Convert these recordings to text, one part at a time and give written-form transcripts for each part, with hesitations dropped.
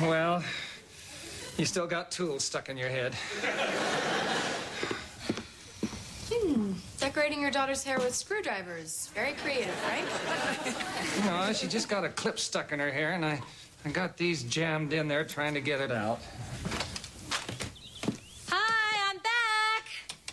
Well, you still got tools stuck in your head. Decorating your daughter's hair with screwdrivers. Very creative, Frank. No, she just got a clip stuck in her hair, and I got these jammed in there trying to get it out. Hi, I'm back.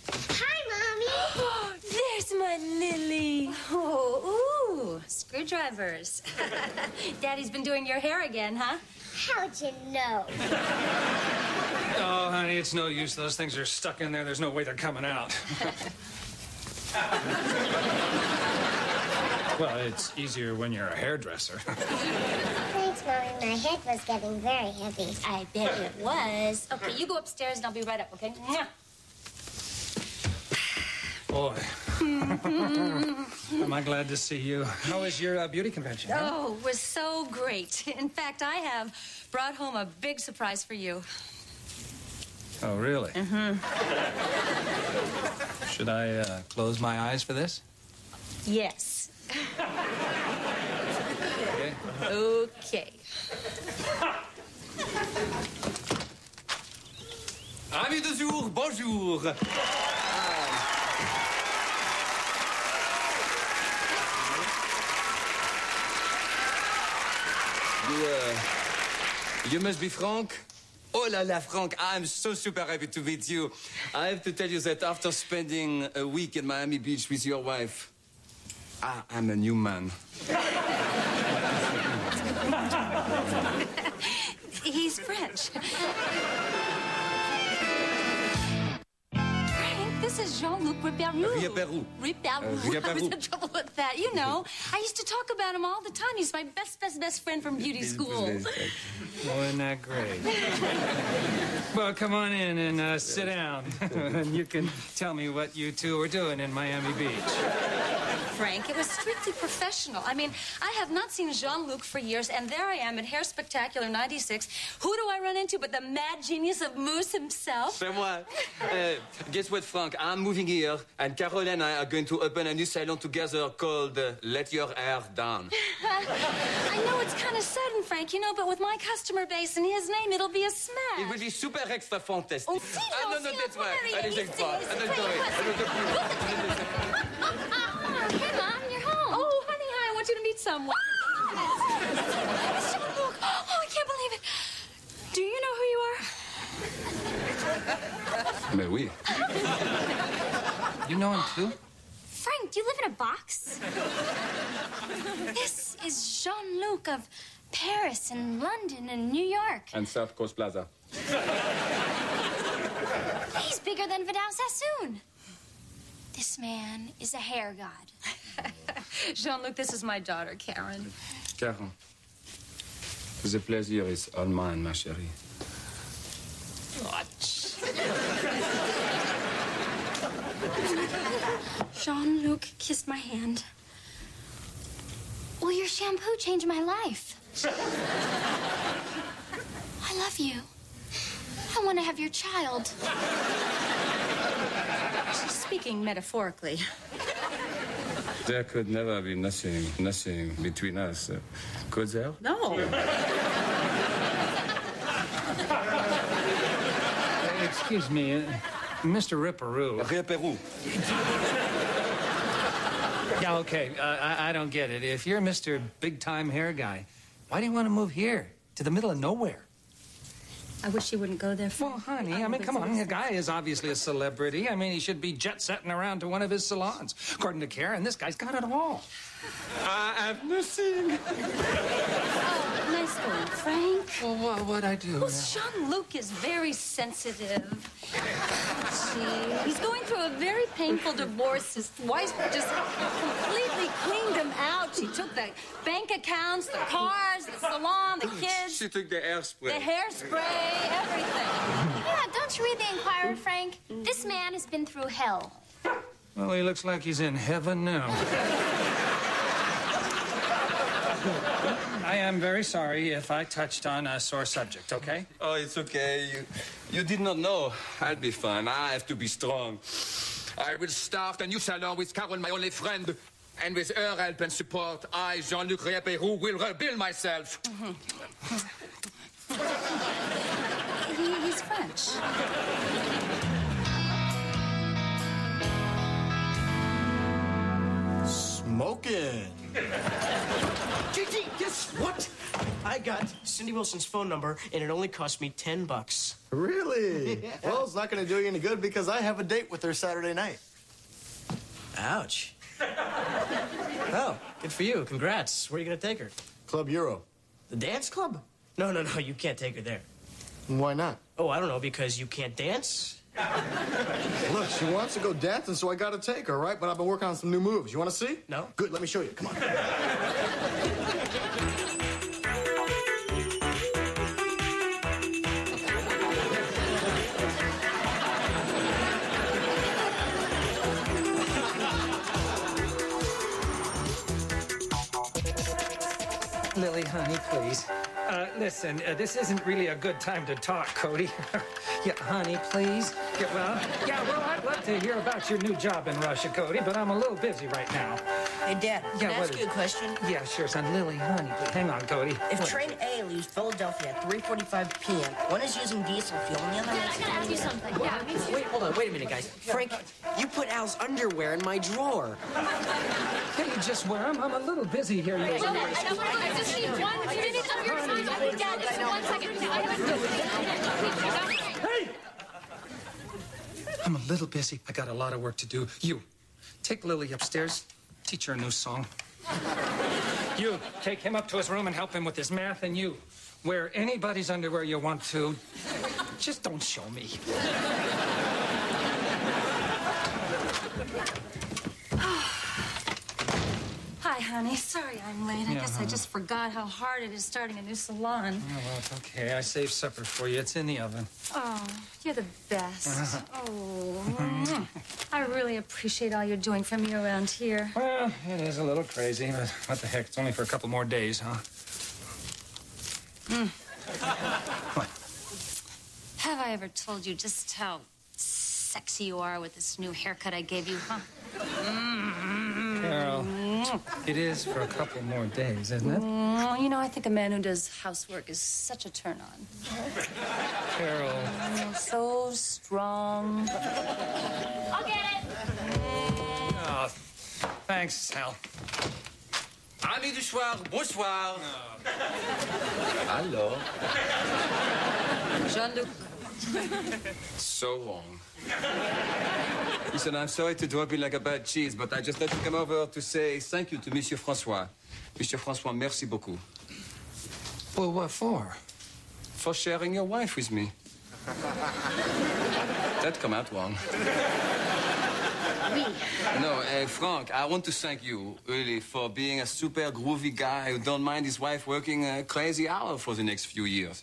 Hi, Mommy. There's my Lily. Oh, ooh, screwdrivers. Daddy's been doing your hair again, huh? How'd you know? Oh, honey, it's no use. Those things are stuck in there. There's no way they're coming out. Well, it's easier when you're a hairdresser. Thanks, Mommy. My head was getting very heavy. I bet it was. Okay, you go upstairs and I'll be right up, okay? Mwah. Boy. Am I glad to see you. How was your beauty convention? Huh? Oh, it was so great. In fact, I have brought home a big surprise for you. Oh, really? Mm-hmm. Should I close my eyes for this? Yes. Okay. Okay. Amis de jour, bonjour. You must be Frank? Oh la la, Frank, I'm so super happy to meet you. I have to tell you that after spending a week in Miami Beach with your wife, I'm a new man. He's French. This is Jean-Luc Ripperou. Ripperou. Ripperou. I was in trouble with that. You know, I used to talk about him all the time. He's my best friend from beauty school. Oh, isn't that great? Well, come on in and sit down. And you can tell me what you two are doing in Miami Beach. Frank, it was strictly professional. I mean, I have not seen Jean-Luc for years, and there I am at Hair Spectacular 96. Who do I run into but the mad genius of Mousse himself? C'est moi. Guess what, Frank? I'm moving here, and Carol and I are going to open a new salon together called Let Your Hair Down. I know it's kind of sudden, Frank, you know, but with my customer base and his name, it'll be a smash. It will be super extra fantastic. Oh, si, no, that's why. Allez, Hey, Mom, you're home. Oh, honey, hi, I want you to meet someone. It's Jean-Luc. Oh, I can't believe it. Do you know who you are? Mais oui. You know him, too? Frank, do you live in a box? This is Jean-Luc of Paris and London and New York. And South Coast Plaza. He's bigger than Vidal Sassoon. This man is a hair god. Jean-Luc, this is my daughter, Karen. Karen, the pleasure is all mine, ma chérie. Jean-Luc kissed my hand. Well, your shampoo changed my life. I love you. I want to have your child. She's speaking metaphorically. There could never be nothing between us. Could there? No. Excuse me, Mr. Ripperou. Ripperou. Yeah, okay, I don't get it. If you're Mr. Big-Time Hair Guy, why do you want to move here, to the middle of nowhere? I wish you wouldn't go there. Well, honey, I mean, come on. The guy is obviously a celebrity. I mean, he should be jet-setting around to one of his salons. According to Karen, this guy's got it all. I have nothing. Oh, nice going, Frank. Well, what'd I do? Well, Jean-Luc is very sensitive. See, he's going through a very painful divorce. His wife just completely cleaned him out. She took the bank accounts, the cars, the salon, the kids. She took the hairspray. The hairspray, everything. Yeah, don't you read the Inquirer, Frank? This man has been through hell. Well, he looks like he's in heaven now. I am very sorry if I touched on a sore subject, okay? Oh, it's okay. You did not know. I'll be fine. I have to be strong. I will start a new salon with Carol, my only friend. And with her help and support, I, Jean-Luc Ripperou, will rebuild myself. He's French. Smoking. JD, guess what? I got Cindy Wilson's phone number, and it only cost me $10. Really? Yeah. Well, it's not going to do you any good because I have a date with her Saturday night. Ouch. Oh, good for you. Congrats. Where are you going to take her? Club Euro. The dance club? No, you can't take her there. Why not? Oh, I don't know, because you can't dance? Look, she wants to go dancing, so I got to take her, right? But I've been working on some new moves. You want to see? No. Good, let me show you. Come on. Lily, honey, please. Listen, this isn't really a good time to talk, Cody. Yeah, honey, please. Well, I'd love to hear about your new job in Russia, Cody, but I'm a little busy right now. Hey, Dad, can I what ask is- you a question? Yeah, sure, son. Lily, honey, please. Hang on, Cody. If What? train A leaves Philadelphia at 3:45 p.m., one is using diesel fuel and the other I is... gotta ask you something. Yeah, me too. Wait, hold on. Wait a minute, guys. Frank, you put Al's underwear in my drawer. Can you just wear them? I'm a little busy here. I just need 1 minute of your time. Dad, just 1 second. I have Hey! I'm a little busy. I got a lot of work to do. You, take Lily upstairs. Teach her a new song. You, take him up to his room and help him with his math. And you, wear anybody's underwear you want to. Just don't show me. Hi, honey. Sorry I'm late. I Yeah, guess I just forgot how hard it is starting a new salon. Oh, well, it's okay. I saved supper for you. It's in the oven. Oh, you're the best. Oh, I really appreciate all you're doing for me around here. Well, it is a little crazy, but what the heck? It's only for a couple more days, huh? What? Have I ever told you just how sexy you are with this new haircut I gave you, huh? Carol, it is for a couple more days, isn't it? You know, I think a man who does housework is such a turn on. Carol. So strong. I'll get it. Oh, thanks, Sal. Amis du soir, bonsoir. Hello. Jean-Luc. So long. Listen, I'm sorry to drop in like a bad cheese, but I just had to come over to say thank you to Monsieur François. Monsieur François, merci beaucoup. Well, what for? For sharing your wife with me. That come out wrong. No, Frank, I want to thank you, really, for being a super groovy guy who don't mind his wife working a crazy hour for the next few years.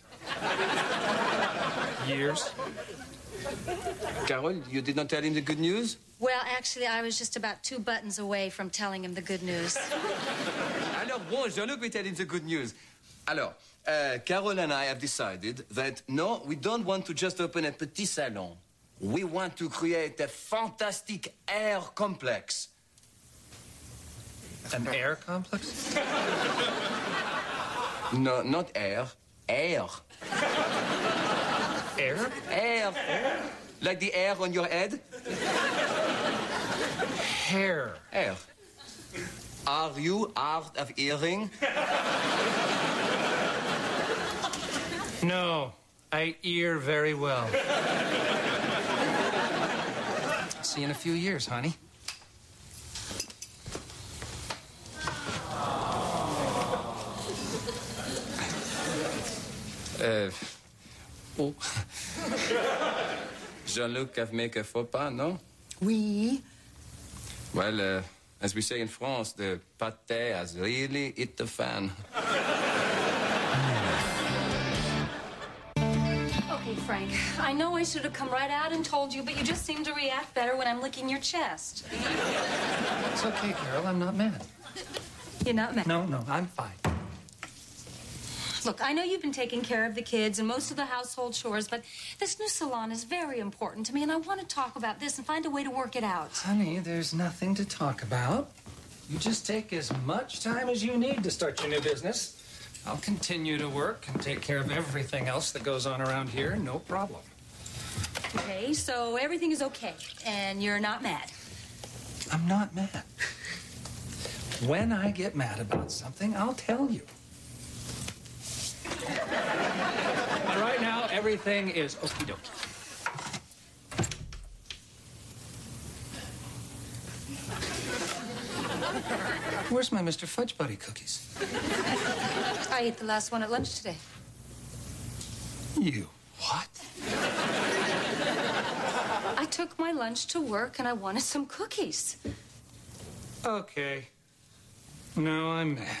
Years? Carol, you did not tell him the good news? Well, actually, I was just about 2 buttons away from telling him the good news. Alors, bon, Jean-Luc will tell him the good news. Alors, Carol and I have decided that, no, we don't want to just open a petit salon. We want to create a fantastic air complex. An air complex? No, not air. Air. Air? Air. Like the air on your head? Hair. Air. Are you hard of hearing? No, I ear very well. See you in a few years, honey. Oh. Jean-Luc have make a faux pas, no? Oui. Well, as we say in France, the pâté has really hit the fan. Okay, Frank, I know I should have come right out and told you, but you just seem to react better when I'm licking your chest. It's okay, Carol. I'm not mad. You're not mad? No, I'm fine. Look, I know you've been taking care of the kids and most of the household chores, but this new salon is very important to me, and I want to talk about this and find a way to work it out. Honey, there's nothing to talk about. You just take as much time as you need to start your new business. I'll continue to work and take care of everything else that goes on around here, no problem. Okay, so everything is okay, and you're not mad. I'm not mad. When I get mad about something, I'll tell you. But right now, everything is okie dokie. Where's my Mr. Fudge Buddy cookies? I ate the last one at lunch today. You what? I took my lunch to work and I wanted some cookies. Okay. No, I'm mad.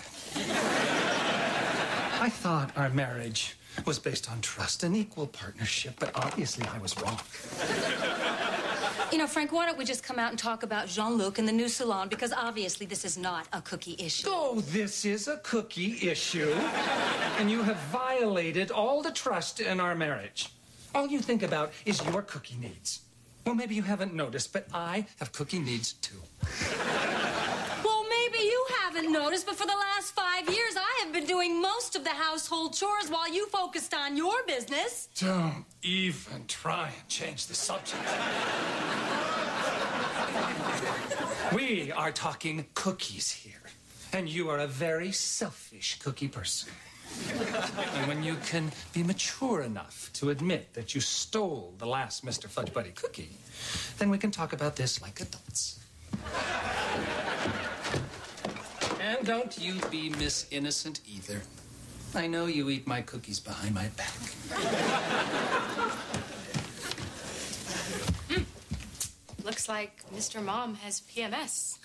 I thought our marriage was based on trust and equal partnership, but obviously I was wrong. You know, Frank, why don't we just come out and talk about Jean-Luc and the new salon, because obviously this is not a cookie issue. Oh, this is a cookie issue. And you have violated all the trust in our marriage. All you think about is your cookie needs. Well, maybe you haven't noticed, but I have cookie needs too. Well, maybe you haven't noticed, but for the last 5 years, I have been doing most of the household chores while you focused on your business. Don't even try and change the subject. We are talking cookies here, and you are a very selfish cookie person. And when you can be mature enough to admit that you stole the last Mr. Fudge Buddy cookie, then we can talk about this like adults. And don't you be Miss Innocent either. I know you eat my cookies behind my back. Looks like Mr. Mom has PMS.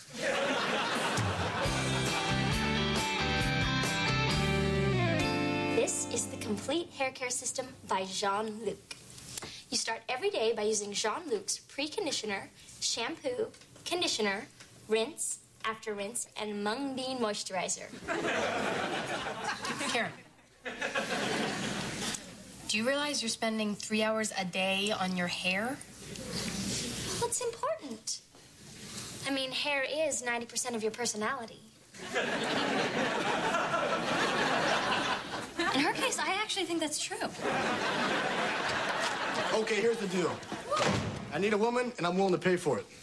This is the complete hair care system by Jean-Luc. You start every day by using Jean-Luc's pre-conditioner, shampoo, conditioner, rinse, after rinse, and mung bean moisturizer. Karen, do you realize you're spending 3 hours a day on your hair? What's important? I mean, hair is 90% of your personality. In her case, I actually think that's true. Okay, here's the deal. I need a woman, and I'm willing to pay for it.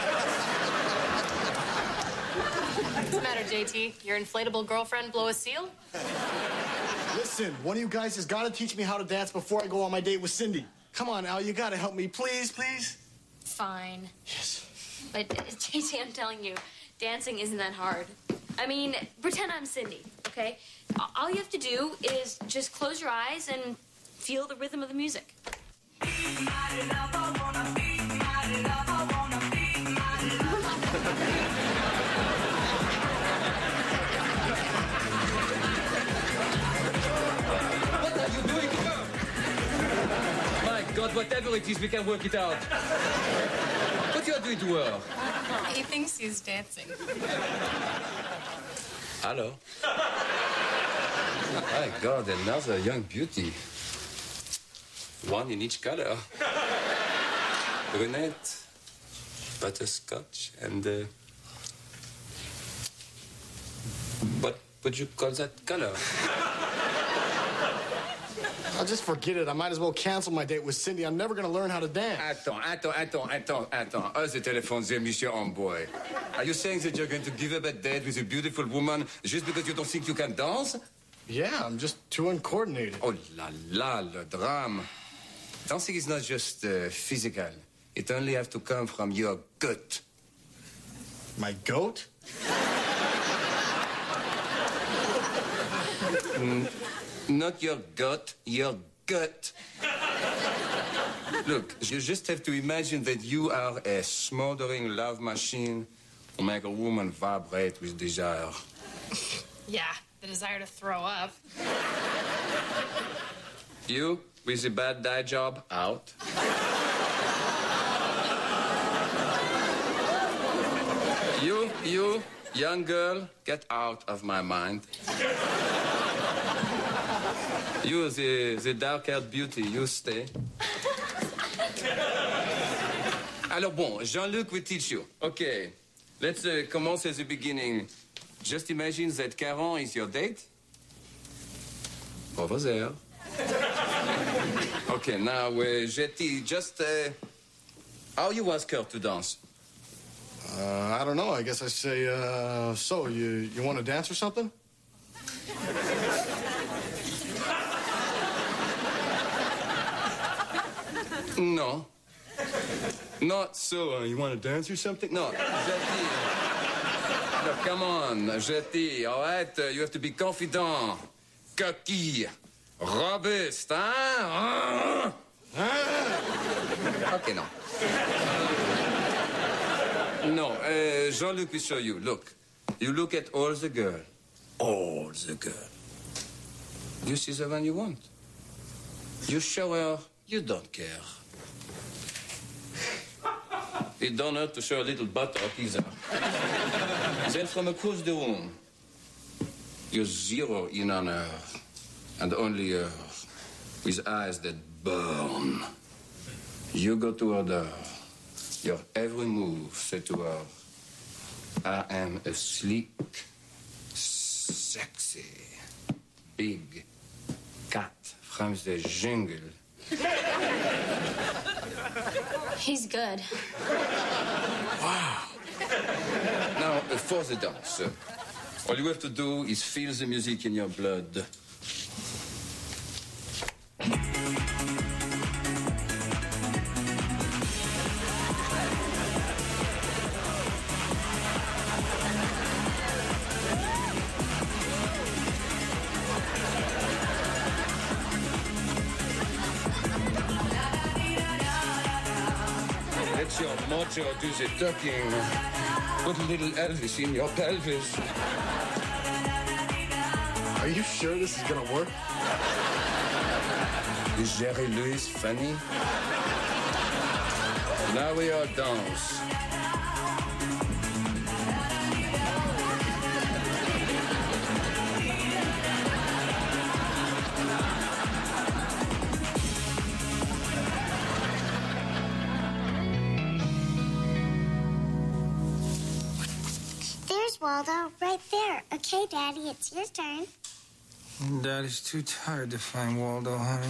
What's the matter, JT? Your inflatable girlfriend blow a seal? Listen, one of you guys has got to teach me how to dance before I go on my date with Cindy. Come on, Al, you got to help me, please, please. Fine. Yes. But, JT, I'm telling you, dancing isn't that hard. I mean, pretend I'm Cindy, okay? All you have to do is just close your eyes and feel the rhythm of the music. What are you doing to her? My God, whatever it is, we can work it out. What you are doing to her? He thinks he's dancing. Hello. My God, another young beauty. One in each color. Brunette, butterscotch, and what would you call that color? I'll just forget it. I might as well cancel my date with Cindy. I'm never going to learn how to dance. Attends. The telephone there, Monsieur Amboy. Are you saying that you're going to give up a date with a beautiful woman just because you don't think you can dance? Yeah, I'm just too uncoordinated. Oh la la, le drame. Dancing is not just physical. It only has to come from your gut. My goat? Not your gut, your gut. Look, you just have to imagine that you are a smoldering love machine who make a woman vibrate with desire. Yeah, the desire to throw up. You, with the bad dye job, out. You, young girl, get out of my mind. You, the dark-haired beauty, you stay. Alors bon, Jean-Luc will teach you. Okay, let's commence at the beginning. Just imagine that Caron is your date. Over there. Okay, now, Jetty, just, how you ask her to dance? I don't know. I guess I say, so, you want to dance or something? No. Not so, you want to dance or something? No, Jetty. Look, come on, Jetty, all right? You have to be confident, cocky, robust, hein? Okay, no. No, Jean-Luc will show you. Look, you look at all the girl. All the girl. You see the one you want. You show her you don't care. It don't hurt to show a little buttock either. Then from across the room, you zero in on her, and only her, with eyes that burn. You go to her door. Your every move say to her, I am a sleek, sexy, big cat from the jungle. He's good. Wow. Now, for the dance, all you have to do is feel the music in your blood. Let your mojo do the talking. Put a little Elvis in your pelvis. Are you sure this is gonna work? Is Jerry Lewis funny? Now we are dance. There's Waldo, right there. Okay, Daddy, it's your turn. Daddy's too tired to find Waldo, honey.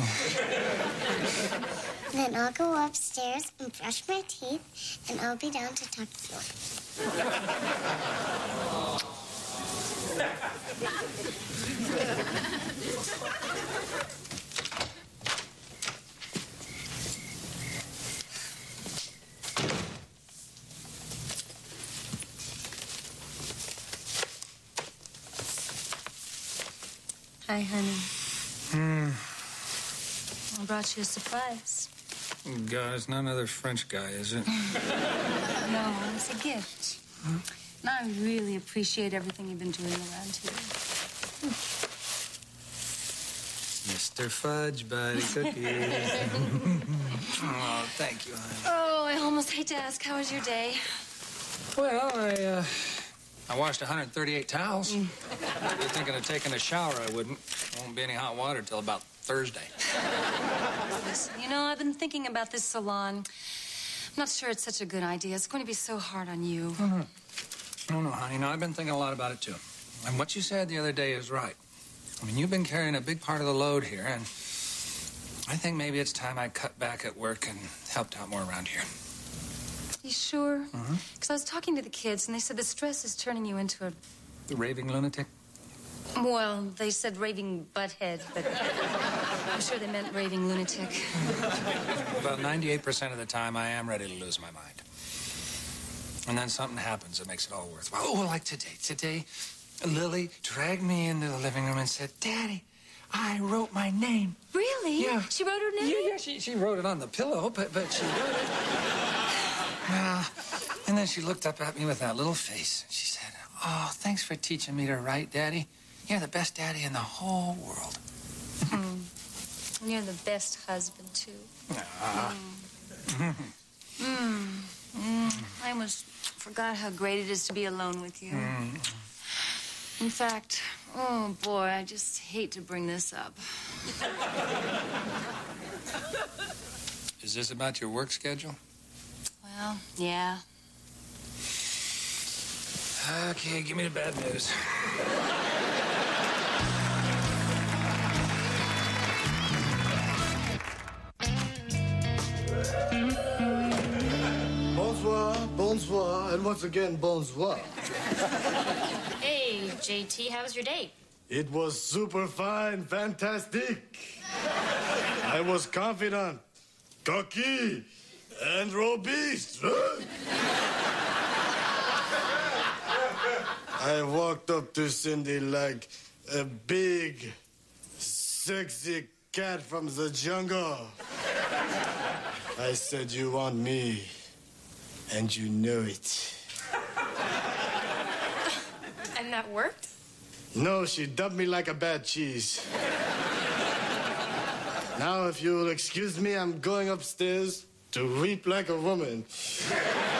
Then I'll go upstairs and brush my teeth, and I'll be down to tuck you Hi, honey. I brought you a surprise. God, it's not another French guy, is it? No, it's a gift. And I really appreciate everything you've been doing around here. Mr. Fudge Buddy Cookies. Oh, thank you, honey. Oh, I almost hate to ask, how was your day? Well, I washed 138 towels. If you're thinking of taking a shower, I wouldn't. Won't be any hot water till about Thursday. Listen, you know, I've been thinking about this salon. I'm not sure it's such a good idea. It's going to be so hard on you. No, honey. No, I've been thinking a lot about it, too. And what you said the other day is right. I mean, you've been carrying a big part of the load here, and I think maybe it's time I cut back at work and helped out more around here. You sure? Because I was talking to the kids, and they said the stress is turning you into a... Raving lunatic? Well, they said raving butthead, but I'm sure they meant raving lunatic. About 98% of the time, I am ready to lose my mind. And then something happens that makes it all worthwhile. Oh, like today. Today, Lily dragged me into the living room and said, Daddy, I wrote my name. Really? Yeah. She wrote her name? Yeah, she wrote it on the pillow, but she wrote it. Well, and then she looked up at me with that little face. She said, oh, thanks for teaching me to write, Daddy. You're the best daddy in the whole world. And you're the best husband, too. I almost forgot how great it is to be alone with you. In fact, oh, boy, I just hate to bring this up. Is this about your work schedule? Well, yeah. Okay, give me the bad news. And once again, bonsoir. Hey, JT, how was your date? It was super fine, fantastic. I was confident, cocky, and robust. I walked up to Cindy like a big, sexy cat from the jungle. I said, you want me, and you know it. And that worked? No, she dubbed me like a bad cheese. Now, if you'll excuse me, I'm going upstairs to weep like a woman.